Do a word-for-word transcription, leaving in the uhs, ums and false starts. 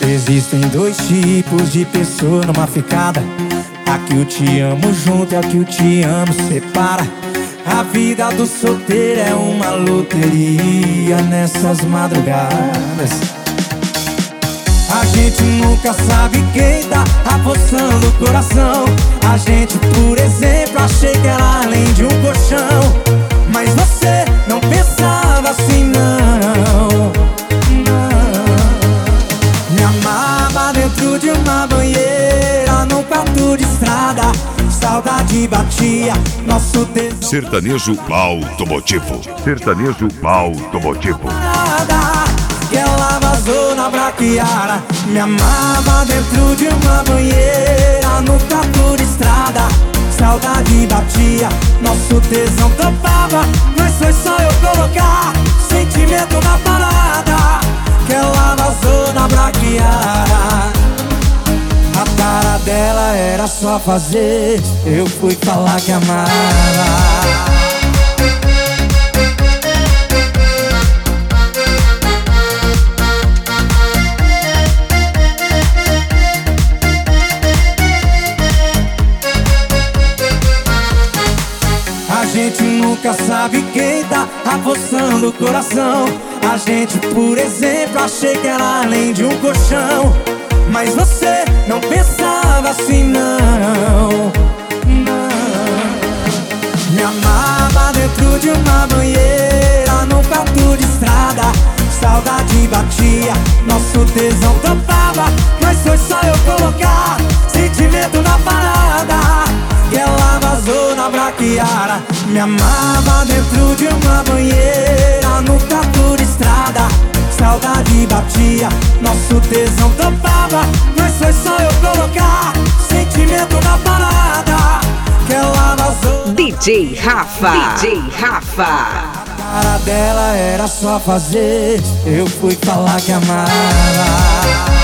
Existem dois tipos de pessoa numa ficada: a que o te amo junto e a que o te amo separa. A vida do solteiro é uma loteria nessas madrugadas. A gente nunca sabe quem tá apostando o coração. A gente, por exemplo, achei que era além de um colchão. Mas você não pensava assim, não, não. Me amava dentro de uma banheira, num quarto de estrada. Saudade batia, nosso tesão. Sertanejo automotivo. Sertanejo automotivo. Que ela vazou na braquiara. Me amava dentro de uma banheira, no quarto de estrada. Saudade batia, nosso tesão topava. Mas foi só eu colocar sentimento na parada. Que ela vazou na braquiara. A cara dela era só fazer, eu fui falar que amava. A gente nunca sabe quem tá apostando o coração. A gente, por exemplo, achei que era além de um colchão. Mas você não pensava assim, não, não. Me amava dentro de uma banheira, num quarto de estrada. Saudade batia, nosso tesão topava. Mas foi só eu colocar sentimento na parada. Que ela vazou na braquiara. Me amava dentro de uma banheira, no quarto de estrada. Saudade batia, nosso tesão topava. Mas foi só eu colocar sentimento na parada. Que ela vazou. D J Rafa, D J Rafa. A cara dela era só fazer, eu fui falar que amava.